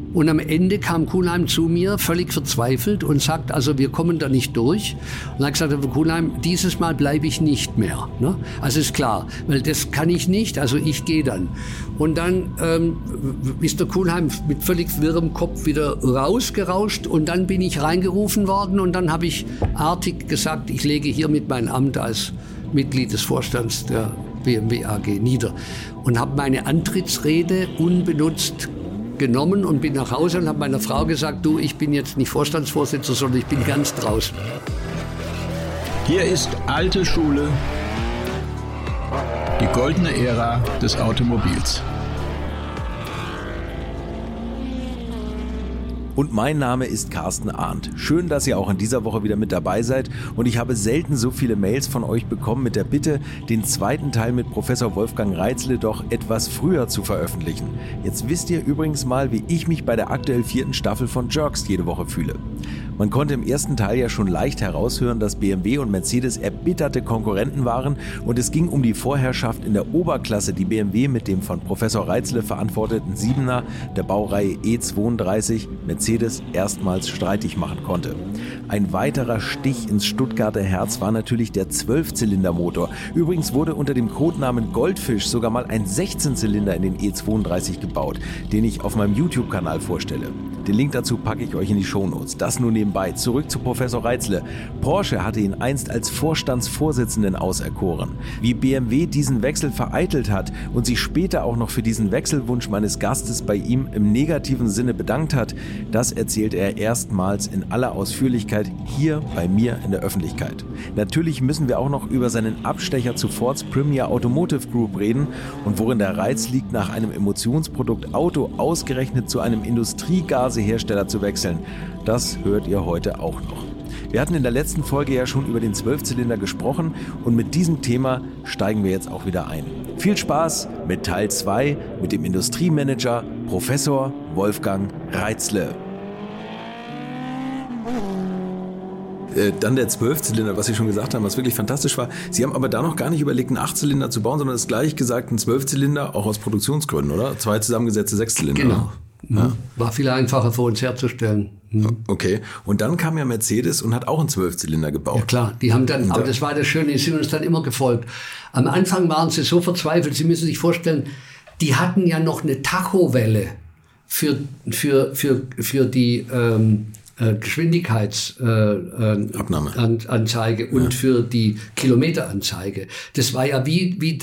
Und am Ende kam Kuhnheim zu mir, völlig verzweifelt, und sagt, also wir kommen da nicht durch. Und er hat gesagt, Herr Kuhnheim, dieses Mal bleibe ich nicht mehr. Ne? Also ist klar, weil das kann ich nicht, also ich gehe dann. Und dann ist der Kuhnheim mit völlig wirrem Kopf wieder rausgerauscht und dann bin ich reingerufen worden und dann habe ich artig gesagt, ich lege hiermit mein Amt als Mitglied des Vorstands der BMW AG nieder und habe meine Antrittsrede unbenutzt genommen und bin nach Hause und habe meiner Frau gesagt, du, ich bin jetzt nicht Vorstandsvorsitzender, sondern ich bin ganz draußen. Hier ist alte Schule, die goldene Ära des Automobils. Und mein Name ist Carsten Arndt. Schön, dass ihr auch in dieser Woche wieder mit dabei seid. Und ich habe selten so viele Mails von euch bekommen mit der Bitte, den zweiten Teil mit Professor Wolfgang Reitzle doch etwas früher zu veröffentlichen. Jetzt wisst ihr übrigens mal, wie ich mich bei der aktuell 4. Staffel von Jerks jede Woche fühle. Man konnte im ersten Teil ja schon leicht heraushören, dass BMW und Mercedes erbitterte Konkurrenten waren und es ging um die Vorherrschaft in der Oberklasse, die BMW mit dem von Professor Reitzle verantworteten 7er der Baureihe E32 Mercedes erstmals streitig machen konnte. Ein weiterer Stich ins Stuttgarter Herz war natürlich der 12-Zylinder-Motor. Übrigens wurde unter dem Codenamen Goldfisch sogar mal ein 16-Zylinder in den E32 gebaut, den ich auf meinem YouTube-Kanal vorstelle. Den Link dazu packe ich euch in die Shownotes. Das nur nebenbei. Zurück zu Professor Reitzle. Porsche hatte ihn einst als Vorstandsvorsitzenden auserkoren. Wie BMW diesen Wechsel vereitelt hat und sich später auch noch für diesen Wechselwunsch meines Gastes bei ihm im negativen Sinne bedankt hat, das erzählt er erstmals in aller Ausführlichkeit hier bei mir in der Öffentlichkeit. Natürlich müssen wir auch noch über seinen Abstecher zu Fords Premier Automotive Group reden und worin der Reiz liegt, nach einem Emotionsprodukt Auto ausgerechnet zu einem Industriegasehersteller zu wechseln. Das hört ihr heute auch noch. Wir hatten in der letzten Folge ja schon über den 12-Zylinder gesprochen und mit diesem Thema steigen wir jetzt auch wieder ein. Viel Spaß mit Teil 2 mit dem Industriemanager Professor Wolfgang Reitzle. Dann der 12-Zylinder, was Sie schon gesagt haben, was wirklich fantastisch war. Sie haben aber da noch gar nicht überlegt, einen 8-Zylinder zu bauen, sondern es gleich gesagt, einen 12-Zylinder, auch aus Produktionsgründen, oder? 2 zusammengesetzte 6-Zylinder. Genau. Ja. War viel einfacher für uns herzustellen. Okay. Und dann kam ja Mercedes und hat auch einen 12-Zylinder gebaut. Ja klar, die haben dann, aber das war das Schöne, die sind uns dann immer gefolgt. Am Anfang waren sie so verzweifelt, Sie müssen sich vorstellen, die hatten ja noch eine Tachowelle für die Geschwindigkeitsanzeige und für die Kilometeranzeige. Das war ja wie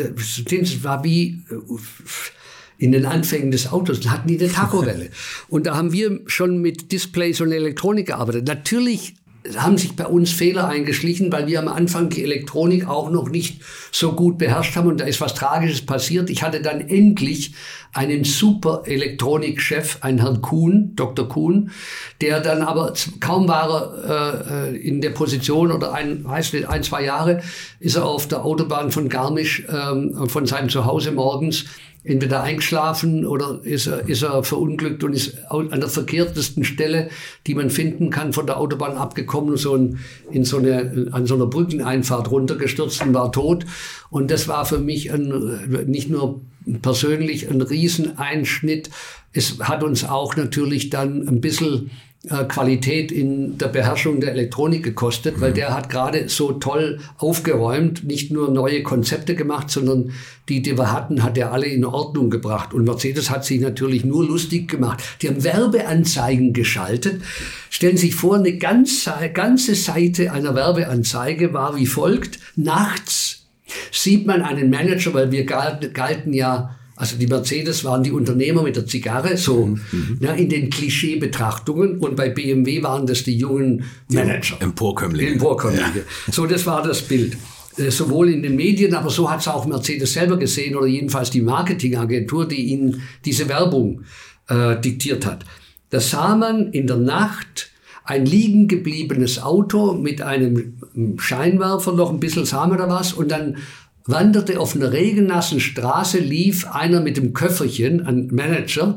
in den Anfängen des Autos, da hatten die eine Tachowelle. Und da haben wir schon mit Displays und Elektronik gearbeitet. Natürlich haben sich bei uns Fehler eingeschlichen, weil wir am Anfang die Elektronik auch noch nicht so gut beherrscht haben und da ist was Tragisches passiert. Ich hatte dann endlich einen super Elektronikchef, einen Herrn Kuhn, Dr. Kuhn, der dann aber kaum war er in der Position oder ein, 2 Jahre ist er auf der Autobahn von Garmisch von seinem Zuhause morgens entweder eingeschlafen oder ist er verunglückt und ist an der verkehrtesten Stelle, die man finden kann, von der Autobahn abgekommen, an so einer Brückeneinfahrt runtergestürzt und war tot. Und das war für mich nicht nur persönlich ein Rieseneinschnitt. Es hat uns auch natürlich dann ein bisschen Qualität in der Beherrschung der Elektronik gekostet, weil der hat gerade so toll aufgeräumt, nicht nur neue Konzepte gemacht, sondern die wir hatten, hat er alle in Ordnung gebracht. Und Mercedes hat sich natürlich nur lustig gemacht. Die haben Werbeanzeigen geschaltet. Stellen Sie sich vor, eine ganze Seite einer Werbeanzeige war wie folgt. Nachts sieht man einen Manager, weil wir galten ja, also die Mercedes waren die Unternehmer mit der Zigarre, so in den Klischee-Betrachtungen. Und bei BMW waren das die jungen Manager. Emporkömmlinge. Ja. So, das war das Bild. Sowohl in den Medien, aber so hat es auch Mercedes selber gesehen oder jedenfalls die Marketingagentur, die ihnen diese Werbung diktiert hat. Da sah man in der Nacht ein liegen gebliebenes Auto mit einem Scheinwerfer, noch ein bisschen sah man da was und dann wanderte auf einer regennassen Straße, lief einer mit dem Köfferchen, ein Manager,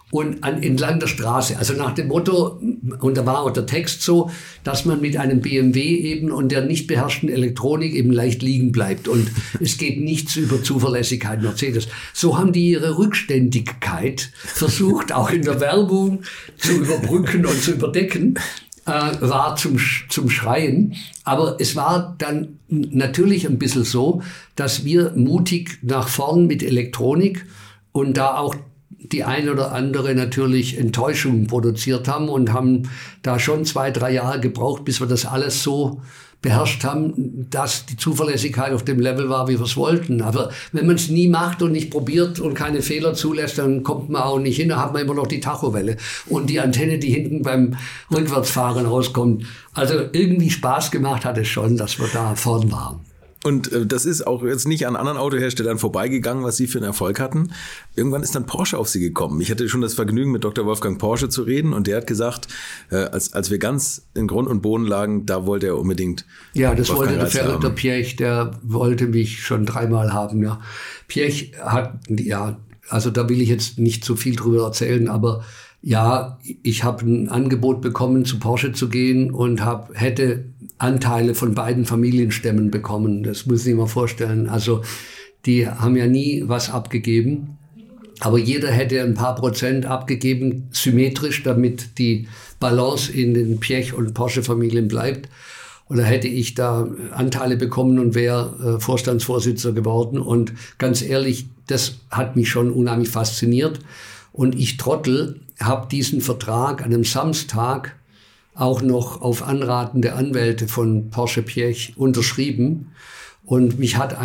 und entlang der Straße. Also nach dem Motto, und da war auch der Text so, dass man mit einem BMW eben und der nicht beherrschten Elektronik eben leicht liegen bleibt. Und es geht nichts über Zuverlässigkeit Mercedes. So haben die ihre Rückständigkeit versucht, auch in der Werbung zu überbrücken und zu überdecken. War zum Schreien. Aber es war dann natürlich ein bisschen so, dass wir mutig nach vorn mit Elektronik und da auch die ein oder andere natürlich Enttäuschung produziert haben und haben da schon 2-3 Jahre gebraucht, bis wir das alles so beherrscht haben, dass die Zuverlässigkeit auf dem Level war, wie wir es wollten. Aber wenn man es nie macht und nicht probiert und keine Fehler zulässt, dann kommt man auch nicht hin, dann hat man immer noch die Tachowelle und die Antenne, die hinten beim Rückwärtsfahren rauskommt. Also irgendwie Spaß gemacht hat es schon, dass wir da vorn waren. Und das ist auch jetzt nicht an anderen Autoherstellern vorbeigegangen, was Sie für einen Erfolg hatten. Irgendwann ist dann Porsche auf Sie gekommen. Ich hatte schon das Vergnügen, mit Dr. Wolfgang Porsche zu reden. Und der hat gesagt, als wir ganz in Grund und Boden lagen, da wollte er unbedingt. Ja, das Wolfgang wollte der Verräter Piech, der wollte mich schon 3-mal haben. Ja. Piech hat, ja, also da will ich jetzt nicht so viel drüber erzählen, aber ja, ich habe ein Angebot bekommen, zu Porsche zu gehen und hätte Anteile von beiden Familienstämmen bekommen. Das muss ich sich mal vorstellen. Also die haben ja nie was abgegeben, aber jeder hätte ein paar Prozent abgegeben, symmetrisch, damit die Balance in den Piech- und Porsche-Familien bleibt. Oder hätte ich da Anteile bekommen und wäre Vorstandsvorsitzender geworden. Und ganz ehrlich, das hat mich schon unheimlich fasziniert. Und ich Trottel habe diesen Vertrag an einem Samstag auch noch auf Anraten der Anwälte von Porsche Piech unterschrieben. Und mich hat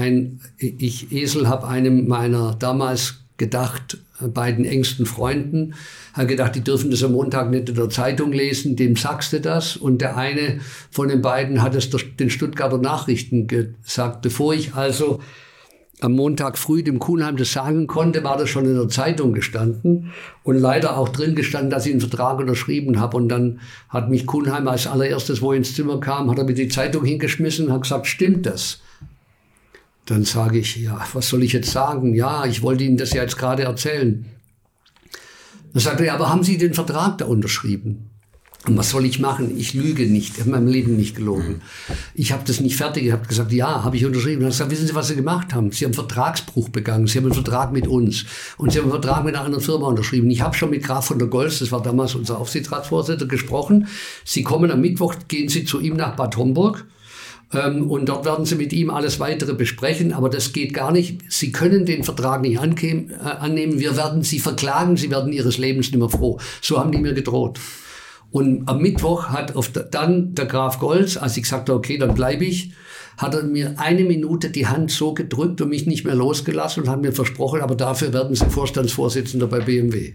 Esel, habe einem meiner damals beiden engsten Freunden, habe gedacht, die dürfen das am Montag nicht in der Zeitung lesen, dem sagst du das. Und der eine von den beiden hat es den Stuttgarter Nachrichten gesagt. Bevor ich also am Montag früh dem Kuhnheim das sagen konnte, war das schon in der Zeitung gestanden und leider auch drin gestanden, dass ich einen Vertrag unterschrieben habe. Und dann hat mich Kuhnheim als allererstes, wo er ins Zimmer kam, hat er mir die Zeitung hingeschmissen und hat gesagt, stimmt das? Dann sage ich, ja, was soll ich jetzt sagen? Ja, ich wollte Ihnen das ja jetzt gerade erzählen. Dann sagt er, ja, aber haben Sie den Vertrag da unterschrieben? Und was soll ich machen? Ich lüge nicht. Ich habe in meinem Leben nicht gelogen. Ich habe das nicht fertig. Ich habe gesagt, ja, habe ich unterschrieben. Und dann gesagt, wissen Sie, was Sie gemacht haben? Sie haben Vertragsbruch begangen. Sie haben einen Vertrag mit uns. Und Sie haben einen Vertrag mit einer anderen Firma unterschrieben. Ich habe schon mit Graf von der Goltz, das war damals unser Aufsichtsratsvorsitzender, gesprochen. Sie kommen am Mittwoch, gehen Sie zu ihm nach Bad Homburg. Und dort werden Sie mit ihm alles Weitere besprechen. Aber das geht gar nicht. Sie können den Vertrag nicht annehmen. Wir werden Sie verklagen. Sie werden Ihres Lebens nicht mehr froh. So haben die mir gedroht. Und am Mittwoch hat dann der Graf Goltz, als ich gesagt habe, okay, dann bleibe ich, hat er mir 1 Minute die Hand so gedrückt und mich nicht mehr losgelassen und hat mir versprochen, aber dafür werden Sie Vorstandsvorsitzender bei BMW.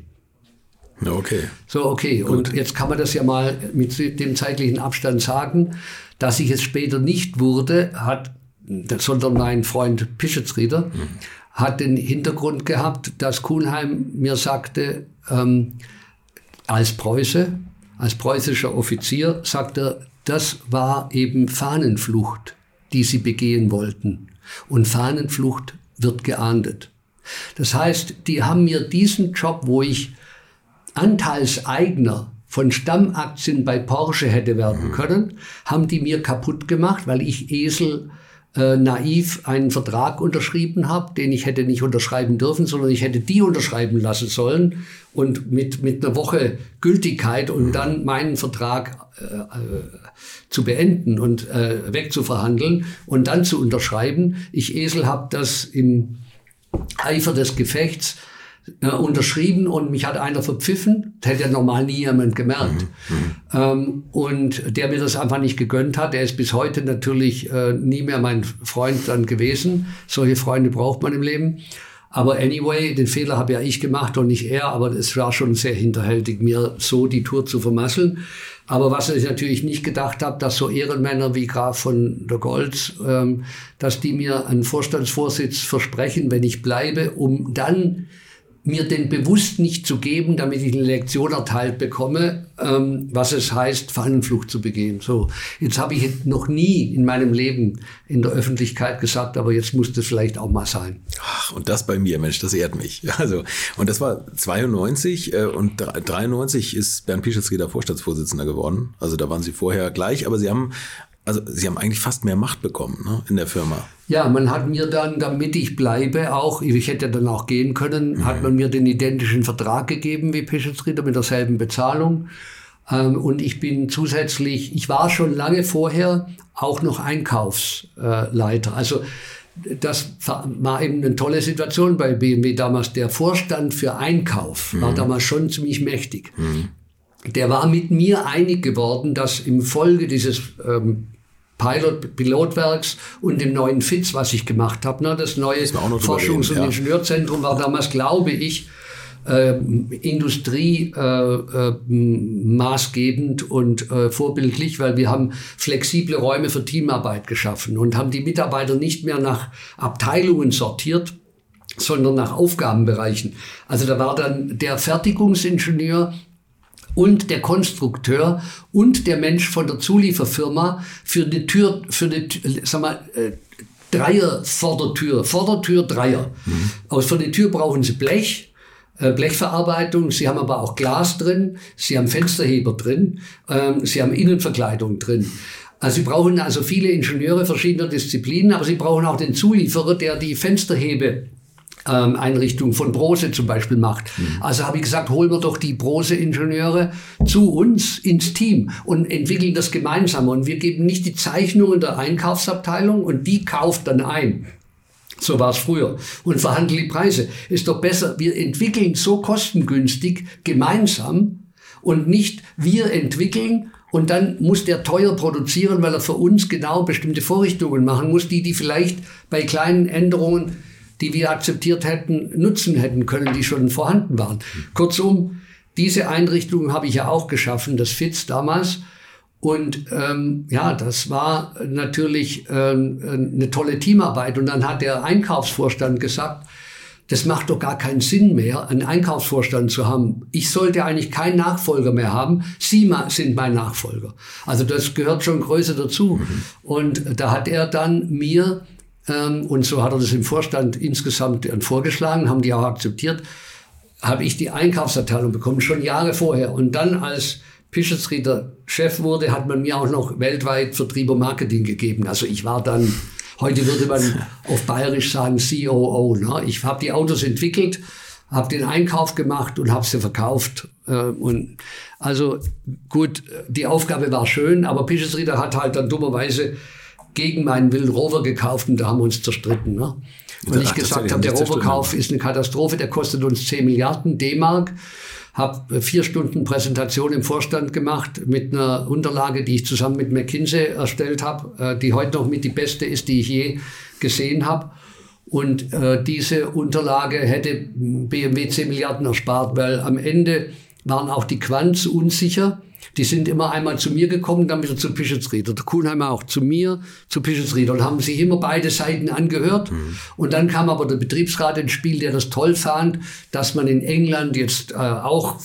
Okay. So, okay. Gut. Und jetzt kann man das ja mal mit dem zeitlichen Abstand sagen, dass ich es später nicht wurde, sondern mein Freund Pischetsrieder hat den Hintergrund gehabt, dass Kuhnheim mir sagte, als preußischer Offizier, sagt er, das war eben Fahnenflucht, die sie begehen wollten. Und Fahnenflucht wird geahndet. Das heißt, die haben mir diesen Job, wo ich Anteilseigner von Stammaktien bei Porsche hätte werden können, haben die mir kaputt gemacht, weil ich Esel naiv einen Vertrag unterschrieben habe, den ich hätte nicht unterschreiben dürfen, sondern ich hätte die unterschreiben lassen sollen und mit einer Woche Gültigkeit und dann meinen Vertrag zu beenden und wegzuverhandeln und dann zu unterschreiben. Ich Esel habe das im Eifer des Gefechts unterschrieben und mich hat einer verpfiffen. Das hätte ja normal nie jemand gemerkt. Und der mir das einfach nicht gegönnt hat. Der ist bis heute natürlich nie mehr mein Freund dann gewesen. Solche Freunde braucht man im Leben. Aber anyway, den Fehler habe ja ich gemacht und nicht er. Aber es war schon sehr hinterhältig, mir so die Tour zu vermasseln. Aber was ich natürlich nicht gedacht habe, dass so Ehrenmänner wie Graf von der Goltz, dass die mir einen Vorstandsvorsitz versprechen, wenn ich bleibe, um dann mir den bewusst nicht zu geben, damit ich eine Lektion erteilt bekomme, was es heißt, Fahnenflucht zu begehen. So, jetzt habe ich noch nie in meinem Leben in der Öffentlichkeit gesagt, aber jetzt muss das vielleicht auch mal sein. Ach, und das bei mir, Mensch, das ehrt mich. Also, und das war 92 und 93 ist Bernd Pischetsrieder Vorstandsvorsitzender geworden. Also da waren Sie vorher gleich, aber Sie haben eigentlich fast mehr Macht bekommen, ne, in der Firma. Ja, man hat mir dann, damit ich bleibe, ich hätte dann auch gehen können, hat man mir den identischen Vertrag gegeben wie Pischetsrieder mit derselben Bezahlung. Und ich bin zusätzlich, ich war schon lange vorher auch noch Einkaufsleiter. Also das war eben eine tolle Situation bei BMW damals. Der Vorstand für Einkauf war damals schon ziemlich mächtig. Der war mit mir einig geworden, dass im Folge dieses Pilotwerks und dem neuen FIZ, was ich gemacht habe, ne, das neue Forschungs- und Ingenieurzentrum war damals, glaube ich, Industrie maßgebend und vorbildlich, weil wir haben flexible Räume für Teamarbeit geschaffen und haben die Mitarbeiter nicht mehr nach Abteilungen sortiert, sondern nach Aufgabenbereichen. Also da war dann der Fertigungsingenieur und der Konstrukteur und der Mensch von der Zulieferfirma für eine Tür, Dreier Vordertür Dreier. Für die Tür brauchen Sie Blechverarbeitung, Sie haben aber auch Glas drin, Sie haben Fensterheber drin, Sie haben Innenverkleidung drin. Also Sie brauchen also viele Ingenieure verschiedener Disziplinen, aber Sie brauchen auch den Zulieferer, der die Fensterhebe Einrichtung von Brose zum Beispiel macht. Also habe ich gesagt, holen wir doch die Brose-Ingenieure zu uns ins Team und entwickeln das gemeinsam. Und wir geben nicht die Zeichnungen der Einkaufsabteilung und die kauft dann ein. So war es früher. Und verhandeln die Preise. Ist doch besser, wir entwickeln so kostengünstig gemeinsam und nicht wir entwickeln und dann muss der teuer produzieren, weil er für uns genau bestimmte Vorrichtungen machen muss, die vielleicht bei kleinen Änderungen, die wir akzeptiert hätten, nutzen hätten können, die schon vorhanden waren. Kurzum, diese Einrichtung habe ich ja auch geschaffen, das FIZ damals. Und das war natürlich eine tolle Teamarbeit. Und dann hat der Einkaufsvorstand gesagt, das macht doch gar keinen Sinn mehr, einen Einkaufsvorstand zu haben. Ich sollte eigentlich keinen Nachfolger mehr haben. Sie sind mein Nachfolger. Also das gehört schon größer dazu. Und da hat er dann mir und so hat er das im Vorstand insgesamt vorgeschlagen, haben die auch akzeptiert, habe ich die Einkaufsabteilung bekommen, schon Jahre vorher. Und dann, als Pischetsrieder Chef wurde, hat man mir auch noch weltweit Vertrieb und Marketing gegeben. Also ich war dann, heute würde man auf Bayerisch sagen, COO. Ne? Ich habe die Autos entwickelt, habe den Einkauf gemacht und habe sie verkauft. Und also gut, die Aufgabe war schön, aber Pischetsrieder hat halt dann dummerweise gegen meinen Willen Rover gekauft und da haben wir uns zerstritten. Ne? Und ich gesagt habe, der Roverkauf ist eine Katastrophe, der kostet uns 10 Milliarden D-Mark. Habe 4 Stunden Präsentation im Vorstand gemacht mit einer Unterlage, die ich zusammen mit McKinsey erstellt habe, die heute noch mit die beste ist, die ich je gesehen habe. Und diese Unterlage hätte BMW 10 Milliarden erspart, weil am Ende waren auch die Quants unsicher. Die sind immer einmal zu mir gekommen, dann wieder zu Pischetsrieder. Der Kuhnheimer auch zu mir, zu Pischetsrieder. Und haben sich immer beide Seiten angehört. Und dann kam aber der Betriebsrat ins Spiel, der das toll fand, dass man in England jetzt auch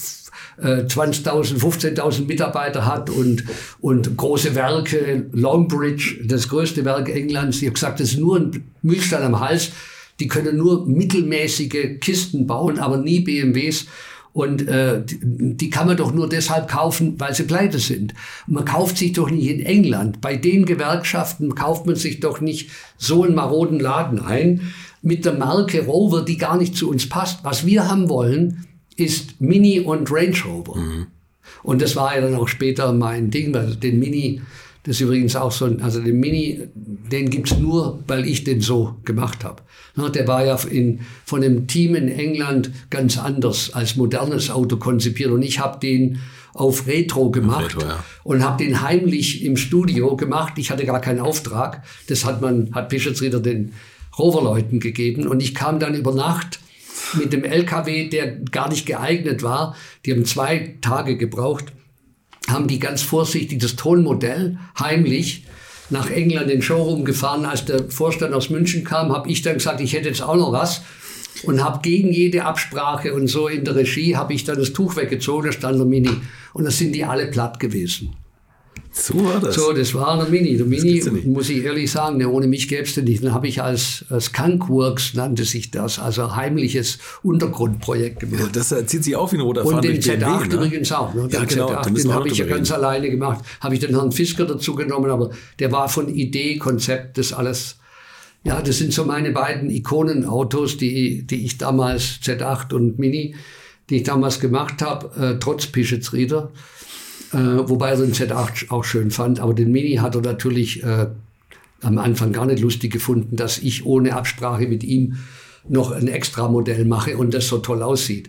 20.000, 15.000 Mitarbeiter hat und große Werke, Longbridge, das größte Werk Englands. Ich habe gesagt, das ist nur ein Mühlstein am Hals. Die können nur mittelmäßige Kisten bauen, aber nie BMWs. Und die kann man doch nur deshalb kaufen, weil sie pleite sind. Man kauft sich doch nicht in England. Bei den Gewerkschaften kauft man sich doch nicht so einen maroden Laden ein mit der Marke Rover, die gar nicht zu uns passt. Was wir haben wollen, ist Mini und Range Rover. Und das war ja dann auch später mein Ding, weil den Mini, das ist übrigens auch so also den Mini, den gibt's nur, weil ich den so gemacht habe. Der war ja von dem Team in England ganz anders als modernes Auto konzipiert. Und ich habe den auf Retro gemacht und habe den heimlich im Studio gemacht. Ich hatte gar keinen Auftrag. Das hat Pischetsrieder den Rover-Leuten gegeben. Und ich kam dann über Nacht mit dem LKW, der gar nicht geeignet war. Die haben 2 Tage gebraucht. Haben die ganz vorsichtig das Tonmodell heimlich nach England in den Showroom gefahren. Als der Vorstand aus München kam, habe ich dann gesagt, ich hätte jetzt auch noch was. und habe gegen jede Absprache und so in der Regie habe ich dann das Tuch weggezogen, da stand der Mini und da sind die alle platt gewesen. So war das? So, das war der Mini. Der Mini, muss ich ehrlich sagen, ohne mich gäbe es den nicht. Dann habe ich als Skunkworks, nannte sich das, also heimliches Untergrundprojekt gemacht. Ja, das zieht sich auch wie ein roter Faden. Und den Z8 übrigens auch. Ne? Ja, genau. Z8, den habe ich ja ganz alleine gemacht. Habe ich den Herrn Fisker dazu genommen, aber der war von Idee, Konzept, das alles. Ja, das sind so meine beiden Ikonenautos, die ich damals, Z8 und Mini, die ich damals gemacht habe, trotz Pischetsrieder. Wobei er den Z8 auch schön fand. Aber den Mini hat er natürlich am Anfang gar nicht lustig gefunden, dass ich ohne Absprache mit ihm noch ein Extramodell mache und das so toll aussieht.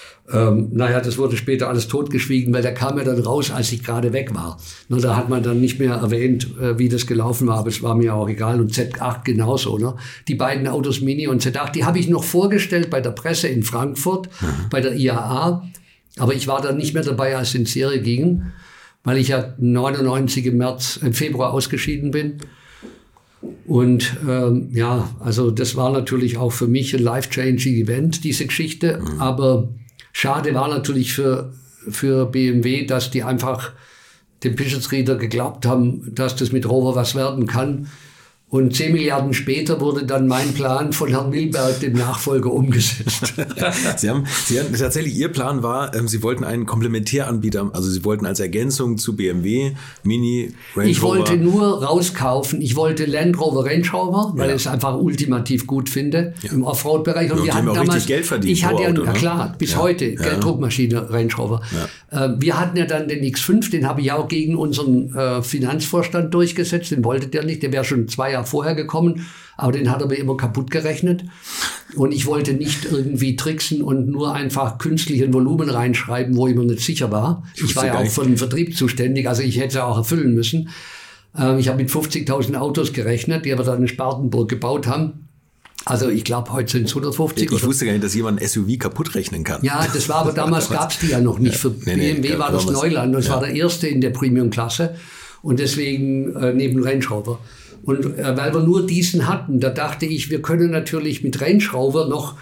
Das wurde später alles totgeschwiegen, weil der kam ja dann raus, als ich gerade weg war. Da hat man dann nicht mehr erwähnt, wie das gelaufen war, aber es war mir auch egal. Und Z8 genauso. Ne? Die beiden Autos Mini und Z8, die habe ich noch vorgestellt bei der Presse in Frankfurt, bei der IAA. Aber ich war dann nicht mehr dabei, als es in Serie ging, weil ich ja 99 im Februar ausgeschieden bin. Und also das war natürlich auch für mich ein life-changing Event, diese Geschichte. Aber schade war natürlich für BMW, dass die einfach dem Pischetsrieder geglaubt haben, dass das mit Rover was werden kann. Und 10 Milliarden später wurde dann mein Plan von Herrn Milberg, dem Nachfolger, umgesetzt. Sie haben tatsächlich, Ihr Plan war, Sie wollten einen Komplementäranbieter, also Sie wollten als Ergänzung zu BMW, Mini, Range Rover. Ich wollte nur rauskaufen, ich wollte Land Rover, Range Rover, weil ich es einfach ultimativ gut finde im Offroad-Bereich. Und wir hatten damals richtig Geld verdient. Ich hatte klar, bis heute, Druckmaschine, Range Rover. Ja. Wir hatten ja dann den X5, den habe ich auch gegen unseren Finanzvorstand durchgesetzt, den wollte der nicht, der wäre schon 2 Jahre vorher gekommen, aber den hat er mir immer kaputt gerechnet. Und ich wollte nicht irgendwie tricksen und nur einfach künstlichen Volumen reinschreiben, wo ich mir nicht sicher war. Ich war ja auch für den Vertrieb zuständig, also ich hätte es auch erfüllen müssen. Ich habe mit 50.000 Autos gerechnet, die wir dann in Spartanburg gebaut haben. Also ich glaube, heute sind es 150. Ich wusste gar nicht, dass jemand ein SUV kaputt rechnen kann. Ja, das war aber damals gab es die ja noch nicht. Für BMW war das Neuland und es war der erste in der Premium-Klasse und deswegen neben Range Rover. Und weil wir nur diesen hatten, da dachte ich, wir können natürlich mit Range Rover noch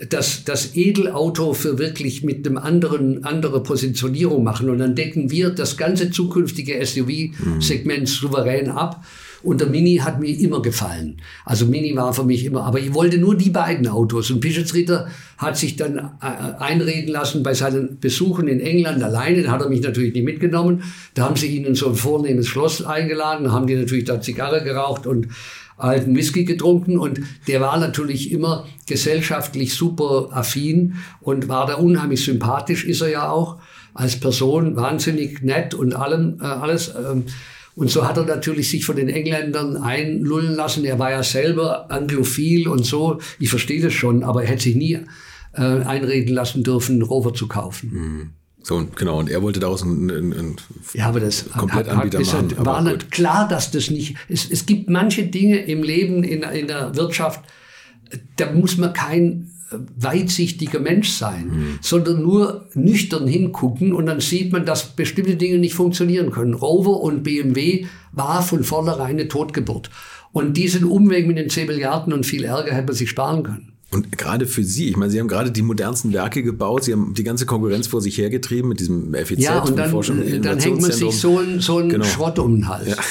das Edelauto für wirklich mit einem andere Positionierung machen. Und dann decken wir das ganze zukünftige SUV-Segment souverän ab. Und der Mini hat mir immer gefallen. Also Mini war für mich immer, aber ich wollte nur die beiden Autos. Und Pischetsrieder hat sich dann einreden lassen bei seinen Besuchen in England alleine. Da hat er mich natürlich nicht mitgenommen. Da haben sie ihn in so ein vornehmes Schloss eingeladen. Da haben die natürlich da Zigarre geraucht und alten Whisky getrunken. Und der war natürlich immer gesellschaftlich super affin und war da unheimlich sympathisch, ist er ja auch. Als Person wahnsinnig nett und alles. Und so hat er natürlich sich von den Engländern einlullen lassen. Er war ja selber anglophil und so. Ich verstehe das schon, aber er hätte sich nie einreden lassen dürfen, einen Rover zu kaufen. So, genau. Und er wollte daraus einen Komplettanbieter machen. War nicht klar, dass das nicht... Es gibt manche Dinge im Leben, in der Wirtschaft, da muss man kein weitsichtiger Mensch sein, sondern nur nüchtern hingucken und dann sieht man, dass bestimmte Dinge nicht funktionieren können. Rover und BMW war von vornherein eine Totgeburt. Und diesen Umweg mit den 10 Milliarden und viel Ärger hätte man sich sparen können. Und gerade für Sie, ich meine, Sie haben gerade die modernsten Werke gebaut, Sie haben die ganze Konkurrenz vor sich hergetrieben mit diesem FEZ. Ja, und dann hängt man sich so einen Schrott um den Hals. Ja.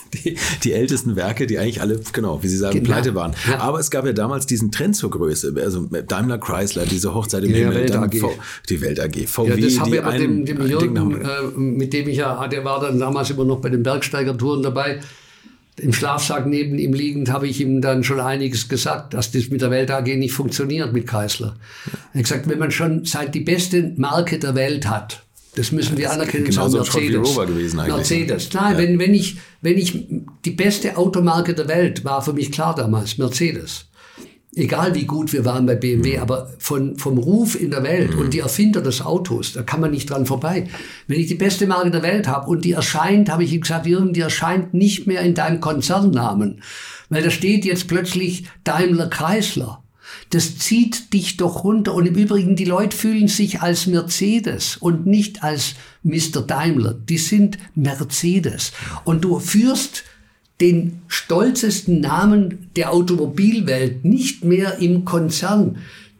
Die ältesten Werke, die eigentlich alle, genau, wie Sie sagen, pleite waren. Ja. Aber es gab ja damals diesen Trend zur Größe. Also Daimler Chrysler, diese Hochzeit im Himmel, Welt AG. Die Welt AG, VW. Ja, das habe ich aber dem Jürgen, mit dem ich der war dann damals immer noch bei den Bergsteigertouren dabei. Im Schlafsack neben ihm liegend habe ich ihm dann schon einiges gesagt, dass das mit der Welt AG nicht funktioniert mit Chrysler. Er hat gesagt, wenn man schon die beste Marke der Welt hat, das müssen wir anerkennen, genau so Mercedes. Rover gewesen eigentlich. Mercedes. Nein, wenn ich die beste Automarke der Welt war für mich klar damals, Mercedes. Egal wie gut wir waren bei BMW, aber vom Ruf in der Welt und die Erfinder des Autos, da kann man nicht dran vorbei. Wenn ich die beste Marke der Welt habe und die erscheint, habe ich ihm gesagt, Jürgen, die erscheint nicht mehr in deinem Konzernnamen. Weil da steht jetzt plötzlich Daimler Chrysler. Das zieht dich doch runter. Und im Übrigen, die Leute fühlen sich als Mercedes und nicht als Mr. Daimler. Die sind Mercedes. Und du führst den stolzesten Namen der Automobilwelt nicht mehr im Konzern.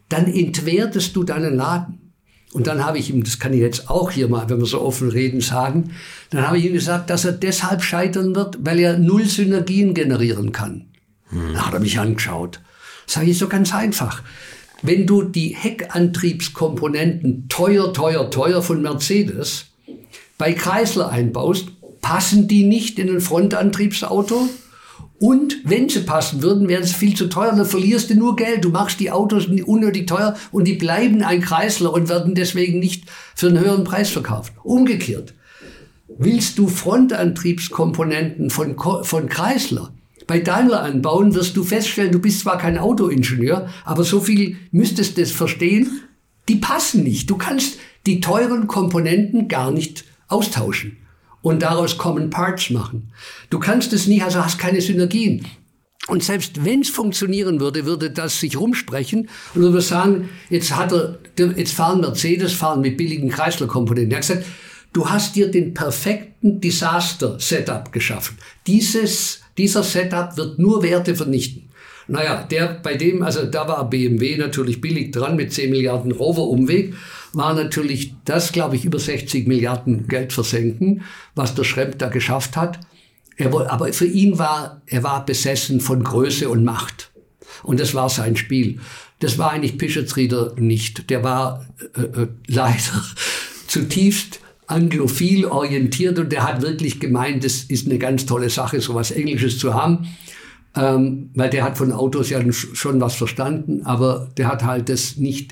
dann entwertest du deinen Laden. Und dann habe ich ihm, das kann ich jetzt auch hier mal, wenn wir so offen reden, sagen, dann habe ich ihm gesagt, dass er deshalb scheitern wird, weil er 0 Synergien generieren kann. Dann hat er mich angeschaut. Sage ich, so ganz einfach. Wenn du die Heckantriebskomponenten teuer von Mercedes bei Chrysler einbaust, passen die nicht in ein Frontantriebsauto. Und wenn sie passen würden, wären sie viel zu teuer, dann verlierst du nur Geld. Du machst die Autos unnötig teuer und die bleiben ein Chrysler und werden deswegen nicht für einen höheren Preis verkauft. Umgekehrt. Willst du Frontantriebskomponenten von Chrysler bei Daimler anbauen, wirst du feststellen, du bist zwar kein Autoingenieur, aber so viel müsstest du verstehen, die passen nicht. Du kannst die teuren Komponenten gar nicht austauschen und daraus Common Parts machen. Du kannst es nicht, also hast keine Synergien. Und selbst wenn es funktionieren würde, würde das sich rumsprechen und würde sagen, jetzt fahren Mercedes, mit billigen Chrysler-Komponenten. Er hat gesagt, du hast dir den perfekten Disaster-Setup geschaffen. Dieser Setup wird nur Werte vernichten. Naja, da war BMW natürlich billig dran mit 10 Milliarden Rover-Umweg, war natürlich das, glaube ich, über 60 Milliarden Geld versenken, was der Schrempp da geschafft hat. Aber für ihn er war besessen von Größe und Macht. Und das war sein Spiel. Das war eigentlich Pischetsrieder nicht. Der war leider zutiefst anglophil orientiert und der hat wirklich gemeint, das ist eine ganz tolle Sache, so was Englisches zu haben. Weil der hat von Autos ja schon was verstanden, aber der hat halt das nicht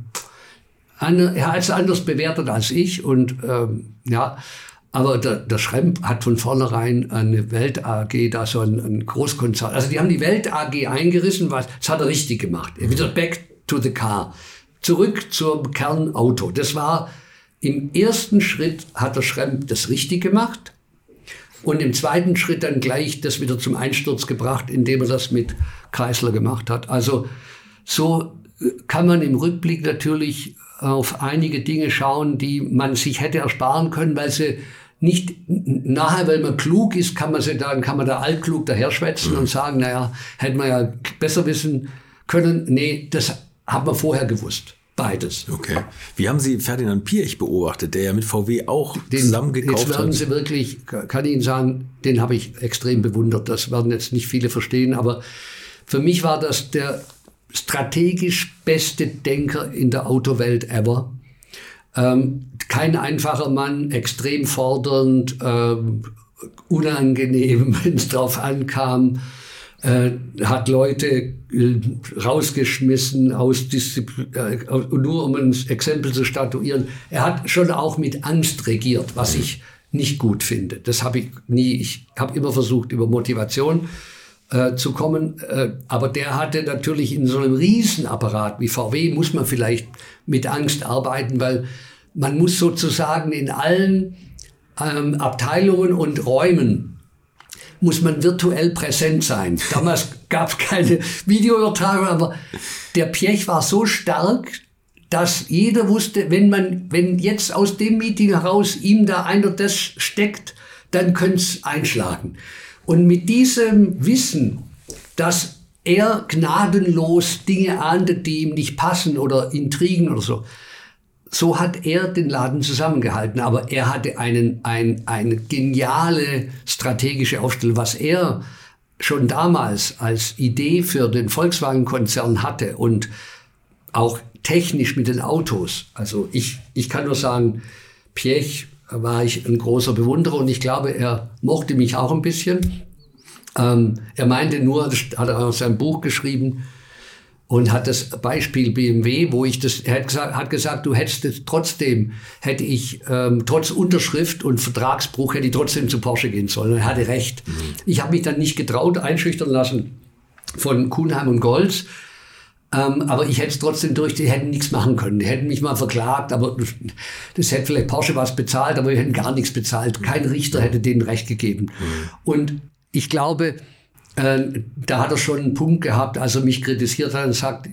er hat es anders bewertet als ich und aber der Schrempp hat von vornherein eine Welt AG, da so ein Großkonzern, also die haben die Welt AG eingerissen, das hat er richtig gemacht. Wieder back to the car, zurück zum Kernauto. Das war im ersten Schritt hat der Schrempp das richtig gemacht. Und im zweiten Schritt dann gleich das wieder zum Einsturz gebracht, indem er das mit Chrysler gemacht hat. Also so kann man im Rückblick natürlich auf einige Dinge schauen, die man sich hätte ersparen können, weil sie nicht nachher, weil man klug ist, kann man da altklug daherschwätzen und sagen, naja, hätte man ja besser wissen können. Nee, das hat man vorher gewusst. Beides. Okay. Wie haben Sie Ferdinand Piëch beobachtet, der ja mit VW auch zusammengekauft hat? Jetzt werden Sie wirklich, kann ich Ihnen sagen, den habe ich extrem bewundert. Das werden jetzt nicht viele verstehen, aber für mich war das der strategisch beste Denker in der Autowelt ever. Kein einfacher Mann, extrem fordernd, unangenehm, wenn es drauf ankam. Hat Leute rausgeschmissen nur um ein Exempel zu statuieren. Er hat schon auch mit Angst regiert, was ich nicht gut finde. Das habe ich nie. Ich habe immer versucht, über Motivation zu kommen. Aber der hatte natürlich in so einem Riesenapparat wie VW muss man vielleicht mit Angst arbeiten, weil man muss sozusagen in allen Abteilungen und Räumen muss man virtuell präsent sein. Damals gab es keine Videoübertragung, aber der Piëch war so stark, dass jeder wusste, wenn jetzt aus dem Meeting heraus ihm da einer das steckt, dann könnte es einschlagen. Und mit diesem Wissen, dass er gnadenlos Dinge ahndet, die ihm nicht passen oder Intrigen oder so hat er den Laden zusammengehalten. Aber er hatte eine geniale strategische Aufstellung, was er schon damals als Idee für den Volkswagen-Konzern hatte und auch technisch mit den Autos. Also ich kann nur sagen, Piëch war ich ein großer Bewunderer und ich glaube, er mochte mich auch ein bisschen. Er meinte nur, das hat er aus seinem Buch geschrieben, und hat das Beispiel BMW, er hat gesagt, du hättest es trotzdem, trotz Unterschrift und Vertragsbruch, hätte ich trotzdem zu Porsche gehen sollen. Und er hatte recht. Ich habe mich dann nicht getraut, einschüchtern lassen von Kuhnheim und Goltz. Aber ich hätte es trotzdem die hätten nichts machen können. Die hätten mich mal verklagt, aber das hätte vielleicht Porsche was bezahlt, aber wir hätten gar nichts bezahlt. Kein Richter hätte denen Recht gegeben. Und ich glaube, da hat er schon einen Punkt gehabt, als er mich kritisiert hat und sagt,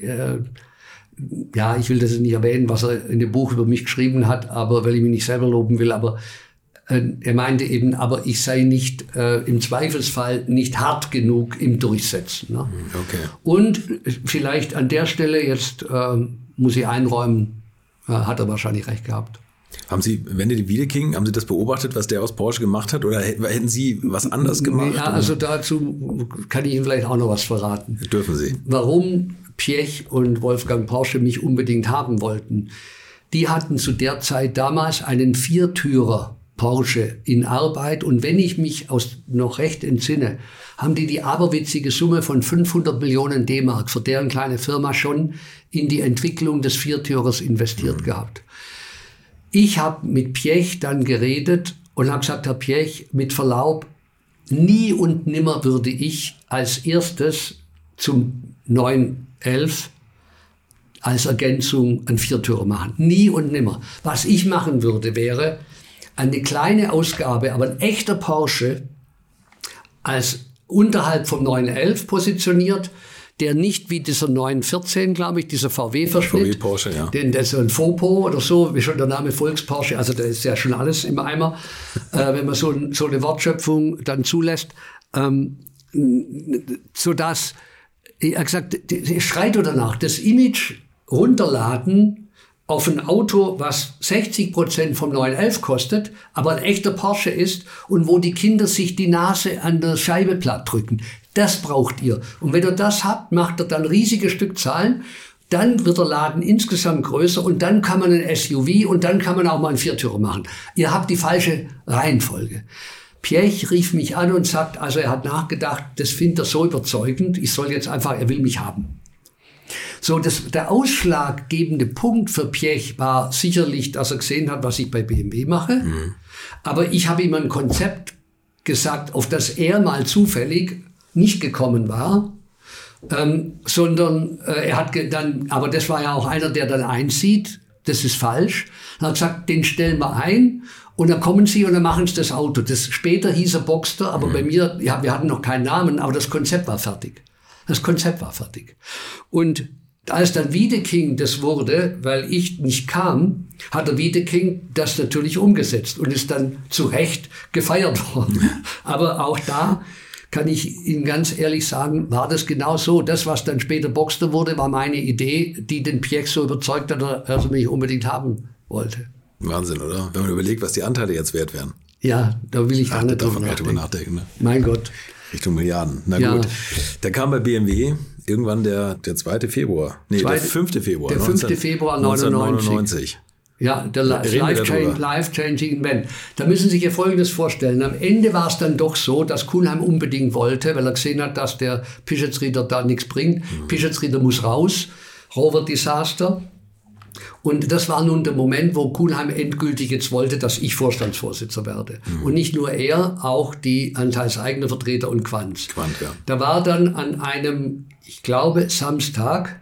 ich will das nicht erwähnen, was er in dem Buch über mich geschrieben hat, aber weil ich mich nicht selber loben will, aber Er meinte eben, aber ich sei nicht im Zweifelsfall nicht hart genug im Durchsetzen. Ne? Okay. Und vielleicht an der Stelle jetzt muss ich einräumen, hat er wahrscheinlich recht gehabt. Haben Sie, Wendy Wiedeking, haben Sie das beobachtet, was der aus Porsche gemacht hat? Oder hätten Sie was anderes gemacht? Ja, also dazu kann ich Ihnen vielleicht auch noch was verraten. Dürfen Sie. Warum Piëch und Wolfgang Porsche mich unbedingt haben wollten. Die hatten zu der Zeit damals einen Viertürer Porsche in Arbeit. Und wenn ich mich noch recht entsinne, haben die aberwitzige Summe von 500 Millionen D-Mark für deren kleine Firma schon in die Entwicklung des Viertürers investiert gehabt. Ich habe mit Piëch dann geredet und habe gesagt, Herr Piëch, mit Verlaub, nie und nimmer würde ich als erstes zum 911 als Ergänzung einen Viertürer machen. Nie und nimmer. Was ich machen würde, wäre eine kleine Ausgabe, aber ein echter Porsche als unterhalb vom 911 positioniert, der nicht wie dieser 914, glaube ich, dieser VW-Verschnitt, VW Porsche, ja. Das ist ein Fopo oder so, wie schon der Name Volks-Porsche, also da ist ja schon alles im Eimer, wenn man so eine Wortschöpfung dann zulässt, sodass, er hat gesagt, ich schreite danach, das Image runterladen auf ein Auto, was 60% vom 911 kostet, aber ein echter Porsche ist und wo die Kinder sich die Nase an der Scheibe platt drücken. Das braucht ihr. Und wenn ihr das habt, macht ihr dann riesige Stückzahlen, dann wird der Laden insgesamt größer und dann kann man ein SUV und dann kann man auch mal einen Viertürer machen. Ihr habt die falsche Reihenfolge. Piëch rief mich an und sagt, also er hat nachgedacht, das findet er so überzeugend, ich soll jetzt einfach, er will mich haben. So, der ausschlaggebende Punkt für Piëch war sicherlich, dass er gesehen hat, was ich bei BMW mache. Mhm. Aber ich habe ihm ein Konzept gesagt, auf das er mal zufällig nicht gekommen war, sondern er hat dann, aber das war ja auch einer, der dann einsieht, das ist falsch. Er hat gesagt, den stellen wir ein und dann kommen sie und dann machen sie das Auto. Das später hieß er Boxster, aber bei mir, ja, wir hatten noch keinen Namen, aber das Konzept war fertig. Das Konzept war fertig. Und als dann Wiedeking das wurde, weil ich nicht kam, hat der Wiedeking das natürlich umgesetzt und ist dann zu Recht gefeiert worden. Aber auch da kann ich Ihnen ganz ehrlich sagen, war das genau so. Das, was dann später Boxster wurde, war meine Idee, die den Piëch so überzeugt hat, dass er mich unbedingt haben wollte. Wahnsinn, oder? Wenn man überlegt, was die Anteile jetzt wert wären. Ja, da will ich gar nicht drüber nachdenken. Ne? Mein Gott. Richtung Milliarden. Na gut. Da kam bei BMW irgendwann der 2. Februar. Nee, der 5. Februar. Der 5. Februar 1999. Ja, der Life-Changing Event. Da müssen Sie sich ja Folgendes vorstellen. Am Ende war es dann doch so, dass Kuhnheim unbedingt wollte, weil er gesehen hat, dass der Pischetsrieder da nichts bringt. Pischetsrieder muss raus. Rover-Desaster. Und das war nun der Moment, wo Kuhnheim endgültig jetzt wollte, dass ich Vorstandsvorsitzender werde. Und nicht nur er, auch die anteilseigene Vertreter und Quanz. Ja. Da war dann an einem, ich glaube, Samstag,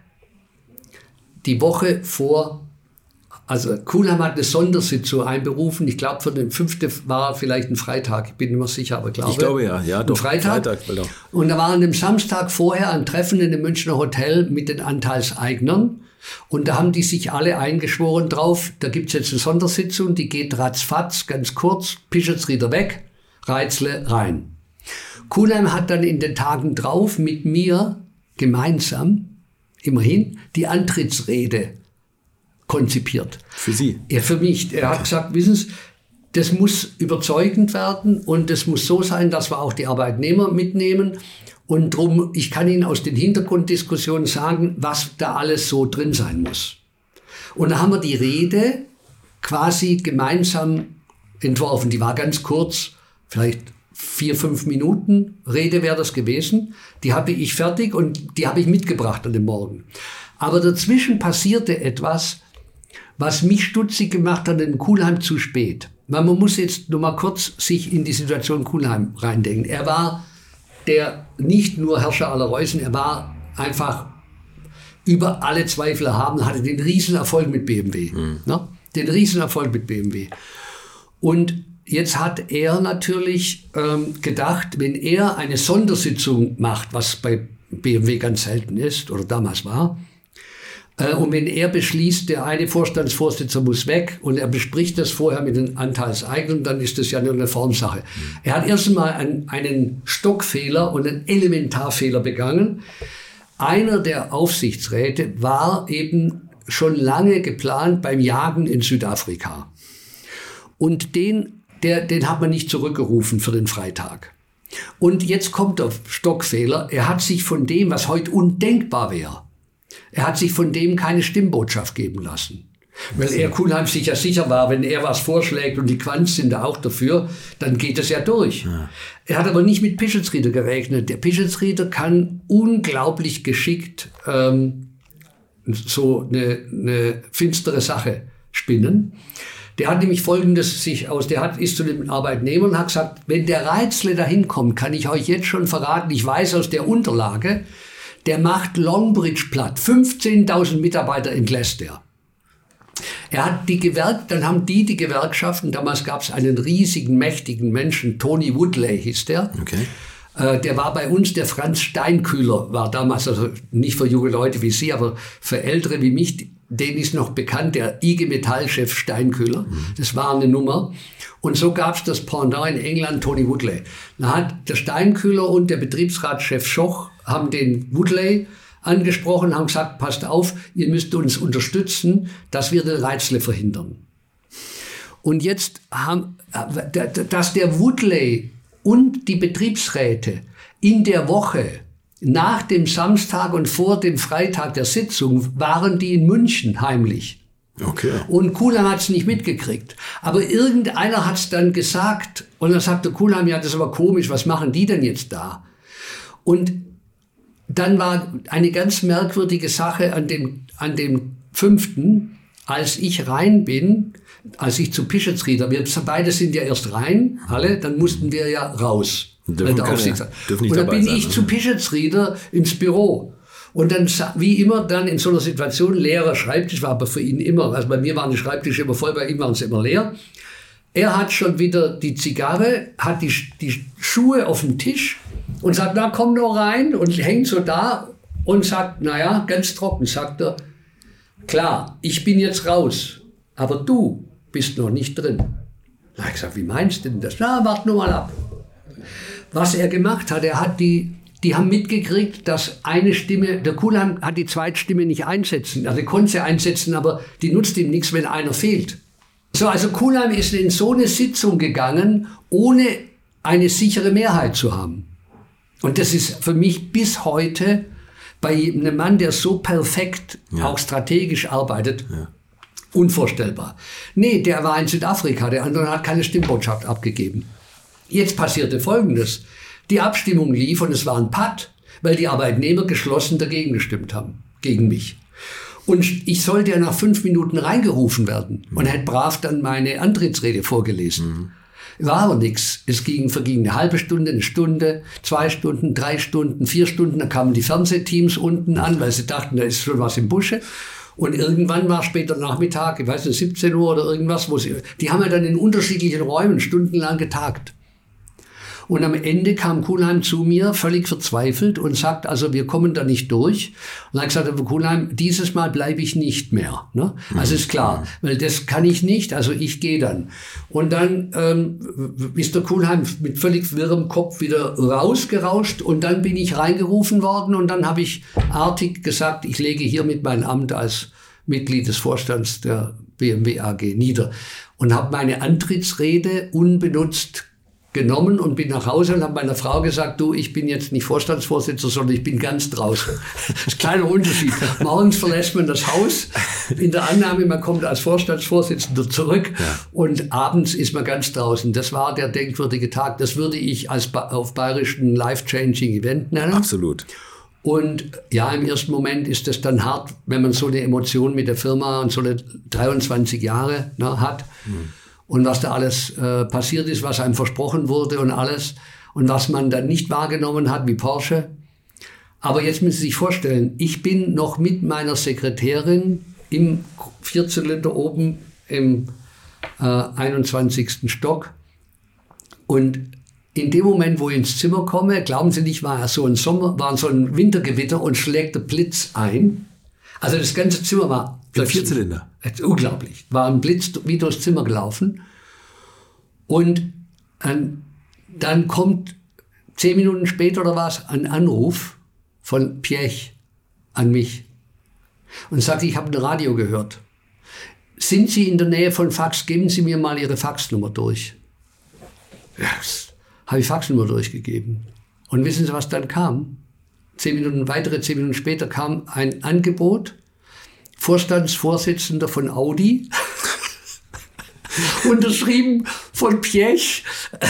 die Woche vor, also Kuhnheim hat eine Sondersitzung einberufen. Ich glaube, für den 5. war vielleicht ein Freitag. Ich bin nicht mehr sicher, aber ich glaube ja. Ja, doch. Freitag. Und da war an dem Samstag vorher ein Treffen in dem Münchner Hotel mit den Anteilseignern. Und da haben die sich alle eingeschworen drauf, da gibt's jetzt eine Sondersitzung, die geht ratzfatz, ganz kurz, Pischetsrieder weg, Reitzle rein. Kuhnheim hat dann in den Tagen drauf mit mir gemeinsam, immerhin, die Antrittsrede konzipiert. Für Sie? Ja, für mich. Er hat gesagt, wissen Sie, das muss überzeugend werden und es muss so sein, dass wir auch die Arbeitnehmer mitnehmen. Und drum, ich kann Ihnen aus den Hintergrunddiskussionen sagen, was da alles so drin sein muss. Und da haben wir die Rede quasi gemeinsam entworfen. Die war ganz kurz, vielleicht 4-5 Minuten Rede wäre das gewesen. Die habe ich fertig und die habe ich mitgebracht an dem Morgen. Aber dazwischen passierte etwas, was mich stutzig gemacht hat in Kuhnheim zu spät. Man muss jetzt nur mal kurz sich in die Situation Kuhnheim reindenken. Er war der nicht nur Herrscher aller Reußen, er war einfach über alle Zweifel erhaben, hatte den Riesenerfolg mit BMW. Ne? Den Riesenerfolg mit BMW. Und jetzt hat er natürlich gedacht, wenn er eine Sondersitzung macht, was bei BMW ganz selten ist oder damals war, Und wenn er beschließt, der eine Vorstandsvorsitzende muss weg und er bespricht das vorher mit den Anteilseignern, dann ist das ja nur eine Formsache. Er hat erst einmal einen Stockfehler und einen Elementarfehler begangen. Einer der Aufsichtsräte war eben schon lange geplant beim Jagen in Südafrika. Und den hat man nicht zurückgerufen für den Freitag. Und jetzt kommt der Stockfehler. Er hat sich von dem, was heute undenkbar wäre, er hat sich von dem keine Stimmbotschaft geben lassen. Weil er Kuhlheim sich ja sicher war, wenn er was vorschlägt und die Quants sind da auch dafür, dann geht es ja durch. Ja. Er hat aber nicht mit Pischetsrieder gerechnet. Der Pischetsrieder kann unglaublich geschickt so eine finstere Sache spinnen. Der hat nämlich Folgendes ist zu den Arbeitnehmern und hat gesagt, wenn der Reitzle da hinkommt, kann ich euch jetzt schon verraten, ich weiß aus der Unterlage, der macht Longbridge platt. 15.000 Mitarbeiter entlässt er. Dann haben die Gewerkschaften, damals gab es einen riesigen, mächtigen Menschen, Tony Woodley hieß der. Okay. Der war bei uns, der Franz Steinkühler war damals, also nicht für junge Leute wie Sie, aber für Ältere wie mich, denen ist noch bekannt, der IG Metall-Chef Steinkühler. Das war eine Nummer. Und so gab es das Pendant in England, Tony Woodley. Da hat der Steinkühler und der Betriebsratschef Schoch haben den Woodley angesprochen, haben gesagt, passt auf, ihr müsst uns unterstützen, dass wir den Reitzle verhindern. Und jetzt dass der Woodley und die Betriebsräte in der Woche nach dem Samstag und vor dem Freitag der Sitzung waren die in München heimlich. Okay. Und Kuhlheim hat es nicht mitgekriegt. Aber irgendeiner hat es dann gesagt. Und dann sagte Kuhlheim, ja, das ist aber komisch, was machen die denn jetzt da? Und dann war eine ganz merkwürdige Sache an dem 5., als ich rein bin, als ich zu Pischetsrieder, wir beide sind ja erst rein, alle, dann mussten wir ja raus. Und dann bin ich zu Pischetsrieder ins Büro. Und dann, wie immer, dann in so einer Situation, leerer Schreibtisch, war aber für ihn immer, also bei mir waren die Schreibtische immer voll, bei ihm waren sie immer leer. Er hat schon wieder die Zigarre, hat die Schuhe auf dem Tisch und sagt, na komm nur rein, und hängt so da und sagt, naja, ganz trocken, sagt er, klar, ich bin jetzt raus, aber du bist noch nicht drin. Da habe ich gesagt, wie meinst du denn das? Na, wart nur mal ab. Was er gemacht hat, die haben mitgekriegt, dass eine Stimme, der Kuhlheim hat die Zweitstimme nicht einsetzen. Also er konnte sie einsetzen, aber die nutzt ihm nichts, wenn einer fehlt. So, also Kuhlheim ist in so eine Sitzung gegangen, ohne eine sichere Mehrheit zu haben. Und das ist für mich bis heute bei einem Mann, der so perfekt auch strategisch arbeitet, unvorstellbar. Nee, der war in Südafrika, der andere hat keine Stimmbotschaft abgegeben. Jetzt passierte Folgendes. Die Abstimmung lief und es war ein Patt, weil die Arbeitnehmer geschlossen dagegen gestimmt haben, gegen mich. Und ich sollte ja nach 5 Minuten reingerufen werden und hätte brav dann meine Antrittsrede vorgelesen. War aber nichts. Es verging eine halbe Stunde, eine Stunde, 2 Stunden, 3 Stunden, 4 Stunden. Da kamen die Fernsehteams unten an, weil sie dachten, da ist schon was im Busche. Und irgendwann war später Nachmittag, ich weiß nicht, 17 Uhr oder irgendwas, die haben ja dann in unterschiedlichen Räumen stundenlang getagt. Und am Ende kam Kuhlheim zu mir, völlig verzweifelt, und sagt, also wir kommen da nicht durch. Und dann habe ich gesagt, aber Kuhlheim, dieses Mal bleibe ich nicht mehr. Ne? Also ist klar, weil das kann ich nicht, also ich gehe dann. Und dann ist der Kuhlheim mit völlig wirrem Kopf wieder rausgerauscht, und dann bin ich reingerufen worden, und dann habe ich artig gesagt, ich lege hiermit mein Amt als Mitglied des Vorstands der BMW AG nieder und habe meine Antrittsrede unbenutzt genommen und bin nach Hause und habe meiner Frau gesagt, du, ich bin jetzt nicht Vorstandsvorsitzender, sondern ich bin ganz draußen. Das ist ein kleiner Unterschied. Morgens verlässt man das Haus in der Annahme, man kommt als Vorstandsvorsitzender zurück, und abends ist man ganz draußen. Das war der denkwürdige Tag. Das würde ich auf Bayerisch ein life-changing Event nennen. Absolut. Und ja, im ersten Moment ist das dann hart, wenn man so eine Emotion mit der Firma und so eine 23 Jahre hat. Und was da alles passiert ist, was einem versprochen wurde und alles. Und was man dann nicht wahrgenommen hat, wie Porsche. Aber jetzt müssen Sie sich vorstellen, ich bin noch mit meiner Sekretärin im Vierzylinder oben im 21. Stock. Und in dem Moment, wo ich ins Zimmer komme, glauben Sie nicht, war so ein Wintergewitter und schlägt der Blitz ein. Also das ganze Zimmer war ein Vierzylinder. Unglaublich. War ein Blitz wie durchs Zimmer gelaufen. Und dann kommt 10 Minuten später oder was ein Anruf von Piech an mich und sagte, ich habe ein Radio gehört. Sind Sie in der Nähe von Fax? Geben Sie mir mal Ihre Faxnummer durch. Ja, habe ich Faxnummer durchgegeben. Und wissen Sie, was dann kam? 10 Minuten später kam ein Angebot, Vorstandsvorsitzender von Audi, unterschrieben von Piech.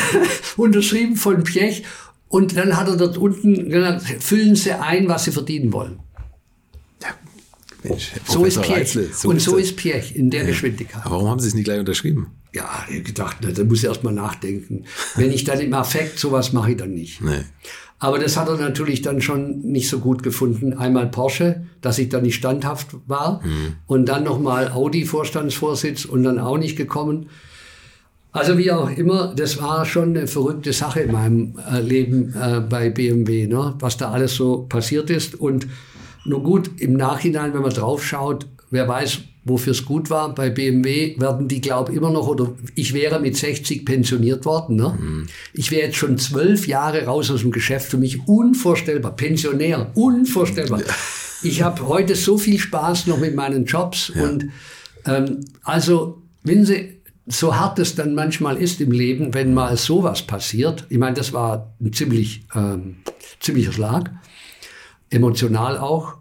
Und dann hat er dort unten gesagt, füllen Sie ein, was Sie verdienen wollen. Ja, Mensch, so ist Piech. So ist Piech in der Geschwindigkeit. Aber warum haben Sie es nicht gleich unterschrieben? Ja, ich habe gedacht, da muss ich erst mal nachdenken. Wenn ich dann im Affekt sowas mache ich dann nicht. Nee. Aber das hat er natürlich dann schon nicht so gut gefunden. Einmal Porsche, dass ich da nicht standhaft war. Und dann nochmal Audi-Vorstandsvorsitz und dann auch nicht gekommen. Also wie auch immer, das war schon eine verrückte Sache in meinem Leben bei BMW, ne? Was da alles so passiert ist. Und nur gut, im Nachhinein, wenn man drauf schaut, wer weiß, wofür es gut war. Bei BMW werden die, glaube ich, immer noch, oder ich wäre mit 60 pensioniert worden. Ne? Ich wäre jetzt schon 12 Jahre raus aus dem Geschäft. Für mich unvorstellbar. Pensionär, unvorstellbar. Ja. Ich habe heute so viel Spaß noch mit meinen Jobs. Ja. Und also, wenn Sie, so hart es dann manchmal ist im Leben, wenn mal sowas passiert, ich meine, das war ein ziemlicher Schlag, emotional auch.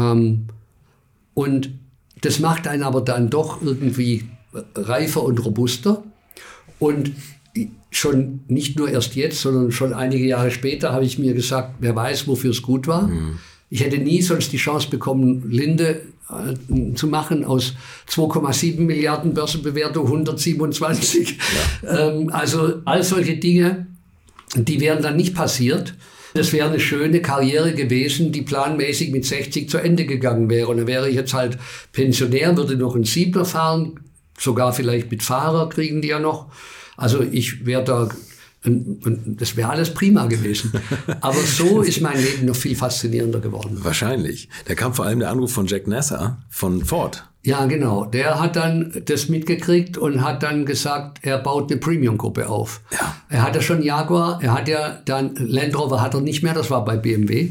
Und das macht einen aber dann doch irgendwie reifer und robuster. Und schon nicht nur erst jetzt, sondern schon einige Jahre später habe ich mir gesagt, wer weiß, wofür es gut war. Ich hätte nie sonst die Chance bekommen, Linde zu machen aus 2,7 Milliarden Börsenbewertung, 127. Ja. Also all solche Dinge, die wären dann nicht passiert. Das wäre eine schöne Karriere gewesen, die planmäßig mit 60 zu Ende gegangen wäre. Und dann wäre ich jetzt halt Pensionär, würde noch einen Siebler fahren, sogar vielleicht mit Fahrer kriegen die ja noch. Also ich wäre da, das wäre alles prima gewesen. Aber so ist mein Leben noch viel faszinierender geworden. Wahrscheinlich. Da kam vor allem der Anruf von Jack Nasser von Ford. Ja, genau. Der hat dann das mitgekriegt und hat dann gesagt, er baut eine Premium-Gruppe auf. Ja. Er hatte schon Jaguar, er hat ja dann Land Rover hat er nicht mehr, das war bei BMW.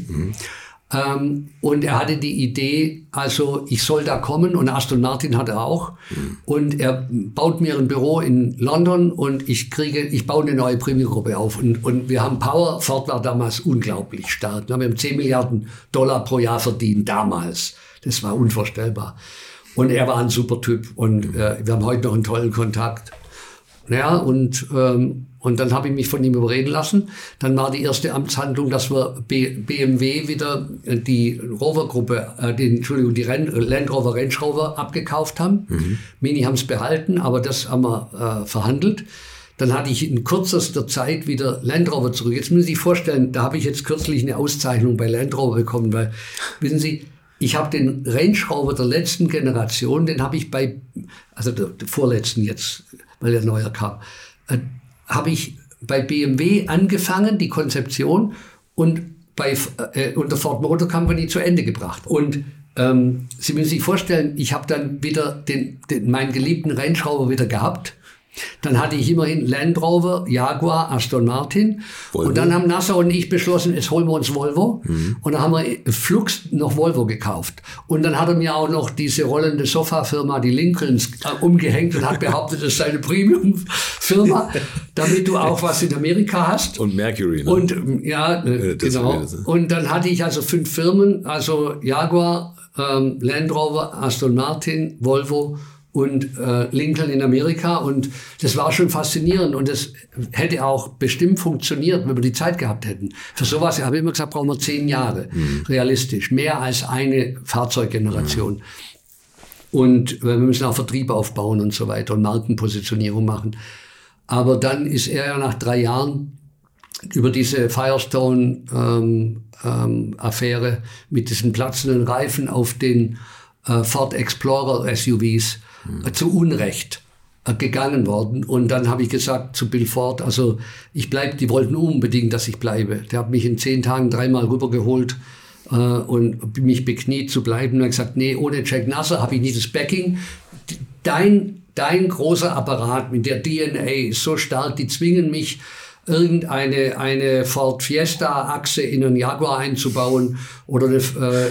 Und er hatte die Idee, also ich soll da kommen, und Aston Martin hat er auch. Und er baut mir ein Büro in London und ich baue eine neue Premium-Gruppe auf. Und wir haben Power, Ford war damals unglaublich stark. Wir haben 10 Milliarden Dollar pro Jahr verdient, damals. Das war unvorstellbar. Und er war ein super Typ und wir haben heute noch einen tollen Kontakt. Ja, und dann habe ich mich von ihm überreden lassen. Dann war die erste Amtshandlung, dass wir BMW wieder die Rover-Gruppe, die Land Rover, Range Rover abgekauft haben. Mini haben es behalten, aber das haben wir verhandelt. Dann hatte ich in kürzester Zeit wieder Land Rover zurück. Jetzt müssen Sie sich vorstellen, da habe ich jetzt kürzlich eine Auszeichnung bei Land Rover bekommen, weil, wissen Sie, ich habe den Range Rover der letzten Generation, den habe ich also der vorletzten jetzt, weil der neuer kam, habe ich bei BMW angefangen, die Konzeption, und unter Ford Motor Company zu Ende gebracht. Und Sie müssen sich vorstellen, ich habe dann wieder meinen geliebten Range Rover wieder gehabt. Dann hatte ich immerhin Land Rover, Jaguar, Aston Martin. Volvo. Und dann haben Nasser und ich beschlossen, jetzt holen wir uns Volvo. Und dann haben wir flugs noch Volvo gekauft. Und dann hat er mir auch noch diese rollende Sofafirma, die Lincolns, umgehängt und hat behauptet, das sei eine Premium-Firma, damit du auch was in Amerika hast. Und Mercury, ne? Und ja, genau. Und dann hatte ich also 5 Firmen, also Jaguar, Land Rover, Aston Martin, Volvo und Lincoln in Amerika, und das war schon faszinierend, und das hätte auch bestimmt funktioniert, wenn wir die Zeit gehabt hätten. Für sowas, ich habe immer gesagt, brauchen wir 10 Jahre, realistisch, mehr als eine Fahrzeuggeneration. Und wir müssen auch Vertrieb aufbauen und so weiter und Markenpositionierung machen. Aber dann ist er ja nach 3 Jahren über diese Firestone-Affäre mit diesen platzenden Reifen auf den Ford Explorer SUVs zu Unrecht gegangen worden. Und dann habe ich gesagt zu Bill Ford, also ich bleibe, die wollten unbedingt, dass ich bleibe. Der hat mich in 10 Tagen 3-mal rübergeholt und mich bekniet zu bleiben. Und er hat gesagt, nee, ohne Jack Nasser habe ich nicht das Backing. Dein großer Apparat mit der DNA ist so stark, die zwingen mich, eine Ford Fiesta-Achse in einen Jaguar einzubauen oder da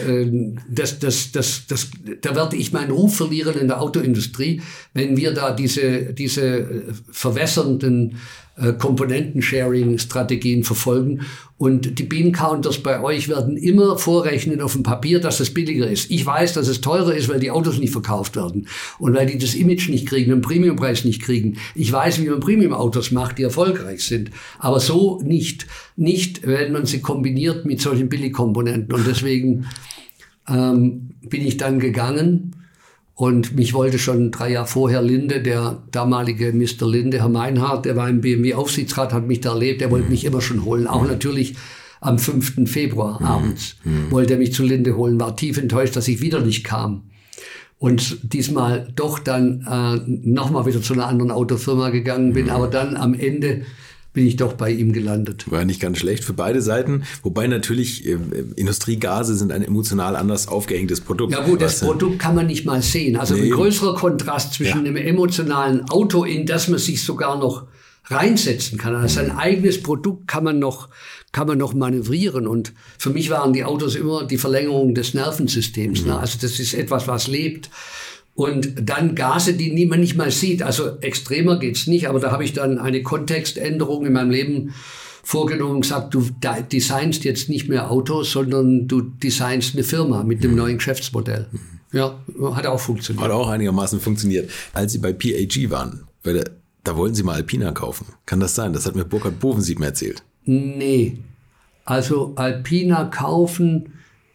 werde ich meinen Ruf verlieren in der Autoindustrie, wenn wir da diese verwässernden Komponenten-Sharing-Strategien verfolgen. Und die Beam-Counters bei euch werden immer vorrechnen auf dem Papier, dass es billiger ist. Ich weiß, dass es teurer ist, weil die Autos nicht verkauft werden und weil die das Image nicht kriegen, den Premiumpreis nicht kriegen. Ich weiß, wie man Premium-Autos macht, die erfolgreich sind. Aber so nicht, wenn man sie kombiniert mit solchen Billigkomponenten. Und deswegen bin ich dann gegangen. Und mich wollte schon 3 Jahre vorher Linde, der damalige Mr. Linde, Herr Meinhardt, der war im BMW-Aufsichtsrat, hat mich da erlebt, der wollte mich immer schon holen. Auch natürlich am 5. Februar abends wollte er mich zu Linde holen, war tief enttäuscht, dass ich wieder nicht kam. Und diesmal doch dann nochmal wieder zu einer anderen Autofirma gegangen bin, aber dann am Ende bin ich doch bei ihm gelandet. War nicht ganz schlecht für beide Seiten. Wobei natürlich Industriegase sind ein emotional anders aufgehängtes Produkt. Ja gut, das Produkt kann man nicht mal sehen. Also ein größerer Kontrast zwischen einem emotionalen Auto, in das man sich sogar noch reinsetzen kann. Also ein eigenes Produkt kann man noch manövrieren. Und für mich waren die Autos immer die Verlängerung des Nervensystems. Ne? Also das ist etwas, was lebt. Und dann Gase, die man nicht mal sieht. Also extremer geht's nicht, aber da habe ich dann eine Kontextänderung in meinem Leben vorgenommen und gesagt, du designst jetzt nicht mehr Autos, sondern du designst eine Firma mit dem neuen Geschäftsmodell. Ja, hat auch funktioniert. Hat auch einigermaßen funktioniert. Als Sie bei PAG waren, da wollten Sie mal Alpina kaufen. Kann das sein? Das hat mir Burkhard Bovensieben erzählt. Nee, also Alpina kaufen,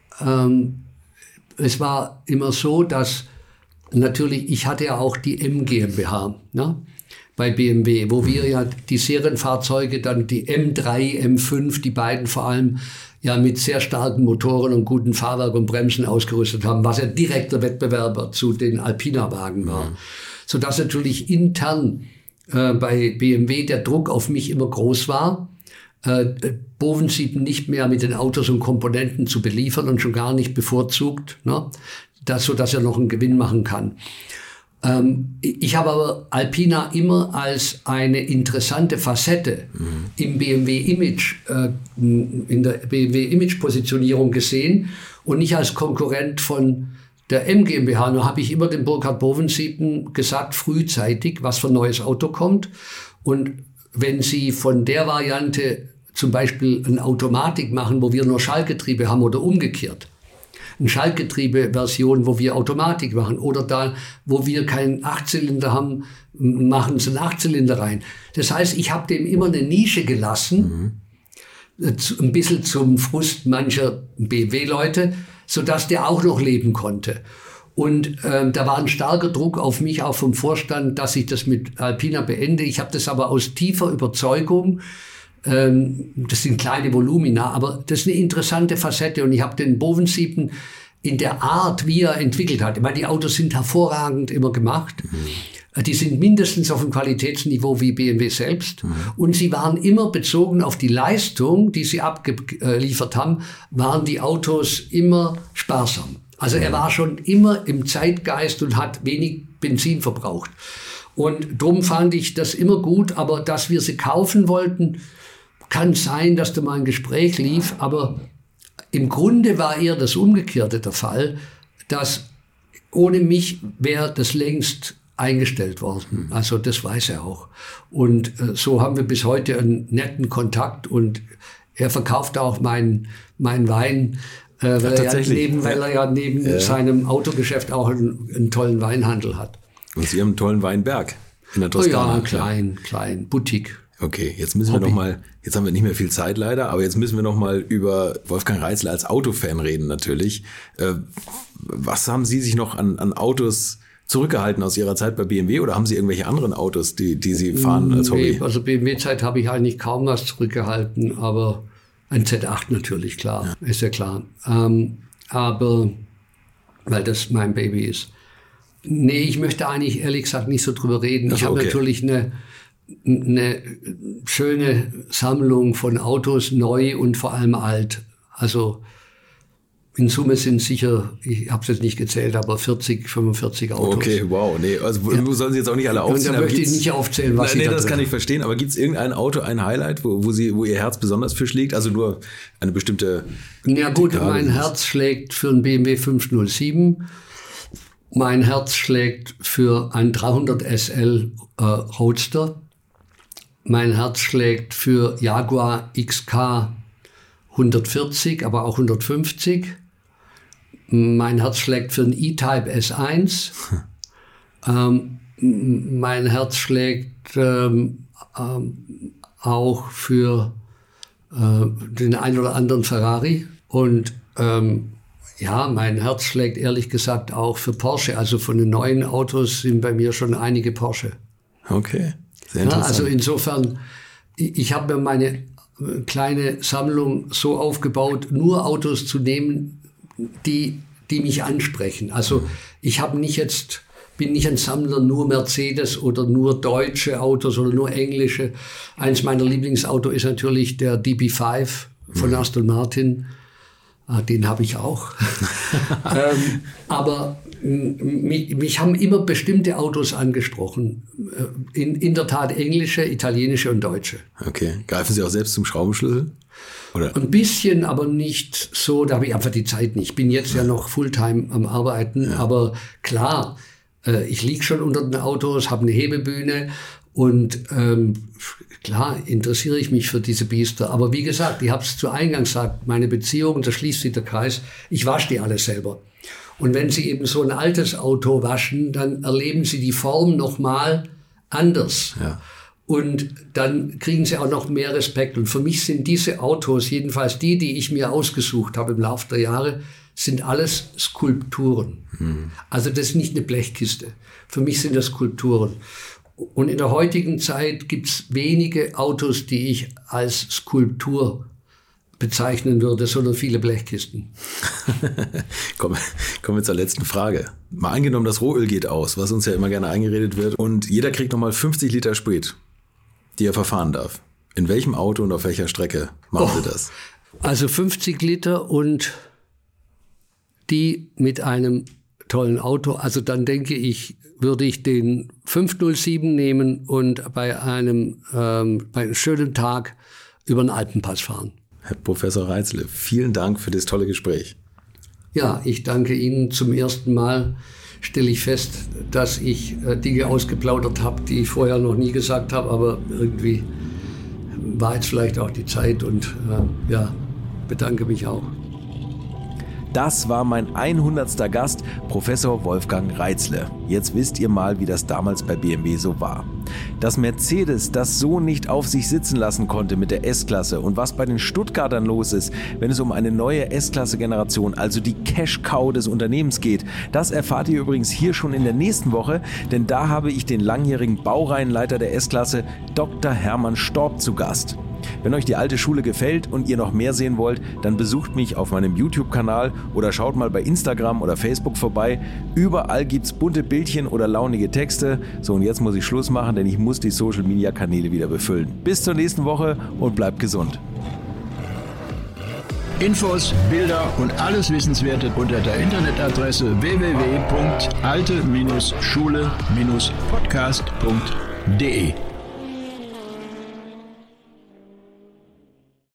es war immer so, dass natürlich, ich hatte ja auch die M GmbH, ne, bei BMW, wo wir ja die Serienfahrzeuge, dann die M3, M5, die beiden vor allem ja mit sehr starken Motoren und guten Fahrwerk und Bremsen ausgerüstet haben, was ja direkter Wettbewerber zu den Alpina-Wagen war. Sodass natürlich intern bei BMW der Druck auf mich immer groß war, Bovensieben nicht mehr mit den Autos und Komponenten zu beliefern und schon gar nicht bevorzugt, ne? Sodass er noch einen Gewinn machen kann. Ich habe aber Alpina immer als eine interessante Facette im BMW-Image, in der BMW-Image-Positionierung gesehen und nicht als Konkurrent von der M GmbH. Nur habe ich immer dem Burkhard Bovensieben gesagt, frühzeitig, was für ein neues Auto kommt. Und wenn Sie von der Variante zum Beispiel eine Automatik machen, wo wir nur Schaltgetriebe haben oder umgekehrt, eine Schaltgetriebe-Version, wo wir Automatik machen, oder da, wo wir keinen 8-Zylinder haben, machen sie einen 8-Zylinder rein. Das heißt, ich habe dem immer eine Nische gelassen, ein bisschen zum Frust mancher BMW-Leute, sodass der auch noch leben konnte. Und da war ein starker Druck auf mich, auch vom Vorstand, dass ich das mit Alpina beende. Ich habe das aber aus tiefer Überzeugung, das sind kleine Volumina, aber das ist eine interessante Facette. Und ich habe den Bovensieben in der Art, wie er entwickelt hat. Ich meine, die Autos sind hervorragend immer gemacht. Die sind mindestens auf dem Qualitätsniveau wie BMW selbst. Und sie waren immer bezogen auf die Leistung, die sie abgeliefert haben, waren die Autos immer sparsam. Also er war schon immer im Zeitgeist und hat wenig Benzin verbraucht. Und drum fand ich das immer gut, aber dass wir sie kaufen wollten, kann sein, dass da mal ein Gespräch lief, aber im Grunde war eher das Umgekehrte der Fall, dass ohne mich wäre das längst eingestellt worden. Also das weiß er auch. Und so haben wir bis heute einen netten Kontakt und er verkauft auch meinen Wein, weil er ja neben seinem Autogeschäft auch einen tollen Weinhandel hat. Und Sie haben einen tollen Weinberg in der Toskana. Ja, klein, Boutique. Okay, jetzt müssen wir nochmal, jetzt haben wir nicht mehr viel Zeit leider, aber jetzt müssen wir nochmal über Wolfgang Reitzle als Autofan reden natürlich. Was haben Sie sich noch an Autos zurückgehalten aus Ihrer Zeit bei BMW oder haben Sie irgendwelche anderen Autos, die Sie fahren als Hobby? Nee, also BMW-Zeit habe ich eigentlich kaum was zurückgehalten, aber ein Z8 natürlich, klar, ist ja klar. Aber, weil das mein Baby ist. Nee, ich möchte eigentlich ehrlich gesagt nicht so drüber reden. Ich habe natürlich eine schöne Sammlung von Autos, neu und vor allem alt. Also in Summe sind sicher, ich habe es jetzt nicht gezählt, aber 40, 45 Autos. Okay, wow. Nee, also wir sollen sie jetzt auch nicht alle aufzählen. Und da möchte ich nicht aufzählen, was nee, das kann ich verstehen. Aber gibt es irgendein Auto, ein Highlight, wo ihr Herz besonders für schlägt? Also nur eine bestimmte... Ja gut, mein Herz schlägt für einen BMW 507. Mein Herz schlägt für ein 300 SL Roadster. Mein Herz schlägt für Jaguar XK 140, aber auch 150. Mein Herz schlägt für einen E-Type S1. Mein Herz schlägt auch für den ein oder anderen Ferrari. Und mein Herz schlägt ehrlich gesagt auch für Porsche. Also von den neuen Autos sind bei mir schon einige Porsche. Okay, sehr interessant. Also insofern, ich habe mir meine kleine Sammlung so aufgebaut, nur Autos zu nehmen, die mich ansprechen. Also ich bin nicht ein Sammler nur Mercedes oder nur deutsche Autos oder nur englische. Eins meiner Lieblingsautos ist natürlich der DB5 von Aston Martin. Den habe ich auch. Aber mich haben immer bestimmte Autos angesprochen. In der Tat englische, italienische und deutsche. Okay. Greifen Sie auch selbst zum Schraubenschlüssel? Oder? Ein bisschen, aber nicht so. Da habe ich einfach die Zeit nicht. Ich bin jetzt ja noch Fulltime am Arbeiten. Ja. Aber klar, ich liege schon unter den Autos, habe eine Hebebühne und klar interessiere ich mich für diese Biester. Aber wie gesagt, ich habe es zu Eingangs gesagt, meine Beziehung, da schließt sich der Kreis, ich wasche die alle selber. Und wenn Sie eben so ein altes Auto waschen, dann erleben Sie die Form nochmal anders. Ja. Und dann kriegen Sie auch noch mehr Respekt. Und für mich sind diese Autos, jedenfalls die ich mir ausgesucht habe im Laufe der Jahre, sind alles Skulpturen. Also das ist nicht eine Blechkiste. Für mich sind das Skulpturen. Und in der heutigen Zeit gibt es wenige Autos, die ich als Skulptur bezeichnen würde, sondern viele Blechkisten. Kommen wir zur letzten Frage. Mal angenommen, das Rohöl geht aus, was uns ja immer gerne eingeredet wird, und jeder kriegt nochmal 50 Liter Sprit, die er verfahren darf. In welchem Auto und auf welcher Strecke machen Sie das? Also 50 Liter und die mit einem tollen Auto. Also dann denke ich, würde ich den 507 nehmen und bei einem schönen Tag über den Alpenpass fahren. Herr Professor Reitzle, vielen Dank für das tolle Gespräch. Ja, ich danke Ihnen. Zum ersten Mal stelle ich fest, dass ich Dinge ausgeplaudert habe, die ich vorher noch nie gesagt habe, aber irgendwie war jetzt vielleicht auch die Zeit und bedanke mich auch. Das war mein 100. Gast, Professor Wolfgang Reitzle. Jetzt wisst ihr mal, wie das damals bei BMW so war. Dass Mercedes das so nicht auf sich sitzen lassen konnte mit der S-Klasse und was bei den Stuttgartern los ist, wenn es um eine neue S-Klasse-Generation, also die Cash-Cow des Unternehmens geht, das erfahrt ihr übrigens hier schon in der nächsten Woche, denn da habe ich den langjährigen Baureihenleiter der S-Klasse, Dr. Hermann Storb, zu Gast. Wenn euch die alte Schule gefällt und ihr noch mehr sehen wollt, dann besucht mich auf meinem YouTube-Kanal oder schaut mal bei Instagram oder Facebook vorbei. Überall gibt's bunte Bildchen oder launige Texte. So, und jetzt muss ich Schluss machen, denn ich muss die Social-Media-Kanäle wieder befüllen. Bis zur nächsten Woche und bleibt gesund. Infos, Bilder und alles Wissenswerte unter der Internetadresse www.alte-schule-podcast.de